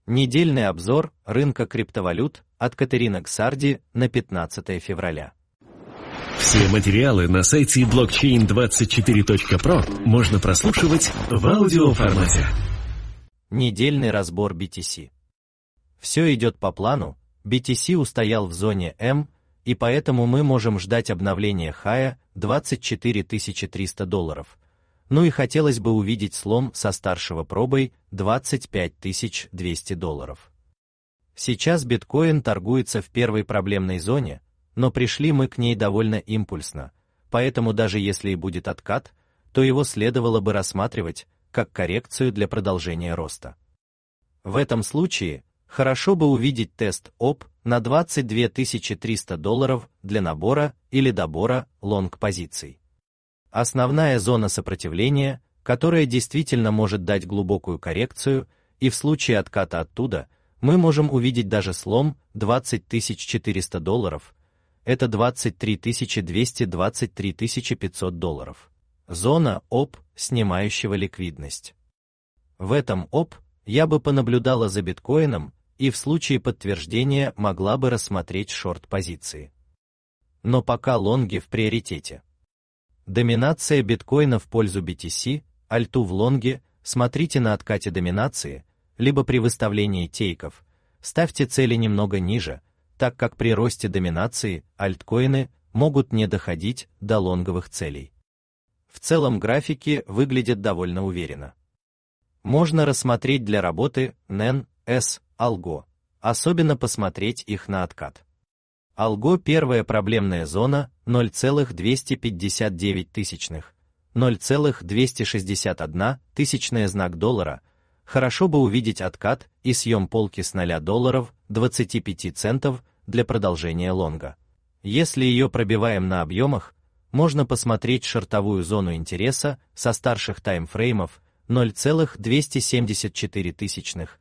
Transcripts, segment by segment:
Недельный обзор рынка криптовалют от Катерины Ксарди на 15 февраля. Все материалы на сайте blockchain24.pro можно прослушивать в аудиоформате. Недельный разбор BTC. Все идет по плану, BTC устоял в зоне М, и поэтому мы можем ждать обновления хая $24 300. Ну и хотелось бы увидеть слом со старшего пробой $25 200. Сейчас биткоин торгуется в первой проблемной зоне, но пришли мы к ней довольно импульсно, поэтому даже если и будет откат, то его следовало бы рассматривать как коррекцию для продолжения роста. В этом случае хорошо бы увидеть тест ОП на $22 300 для набора или добора лонг-позиций. Основная зона сопротивления, которая действительно может дать глубокую коррекцию, и в случае отката оттуда мы можем увидеть даже слом $20 400, это $23 200, $23 500. Зона ОП, снимающего ликвидность. В этом ОП я бы понаблюдала за биткоином и в случае подтверждения могла бы рассмотреть шорт-позиции. Но пока лонги в приоритете. Доминация биткоина в пользу BTC, альту в лонге, смотрите на откате доминации, либо при выставлении тейков, ставьте цели немного ниже, так как при росте доминации альткоины могут не доходить до лонговых целей. В целом графики выглядят довольно уверенно. Можно рассмотреть для работы NEN, S, Algo, особенно посмотреть их на откат. Algo первая проблемная зона 0,259 тысячных, 0,261 тысячная знак доллара, хорошо бы увидеть откат и съем полки с $0 25 центов для продолжения лонга. Если ее пробиваем на объемах, можно посмотреть шортовую зону интереса со старших таймфреймов 0,274 тысячных,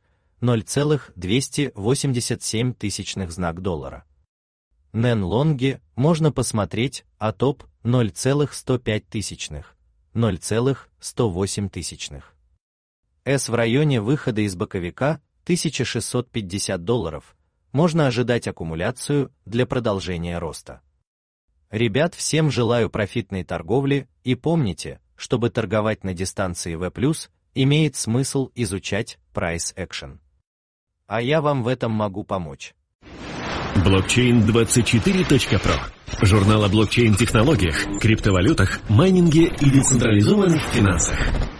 0,287 тысячных знак доллара. NEN лонги можно посмотреть от ОП 0,105 тысячных, 0,108 тысячных. S в районе выхода из боковика $1650, можно ожидать аккумуляцию для продолжения роста. Ребят, всем желаю профитной торговли и помните, чтобы торговать на дистанции V+, имеет смысл изучать Price Action. А я вам в этом могу помочь. Blockchain24.pro. Журнал о блокчейн-технологиях, криптовалютах, майнинге и децентрализованных финансах.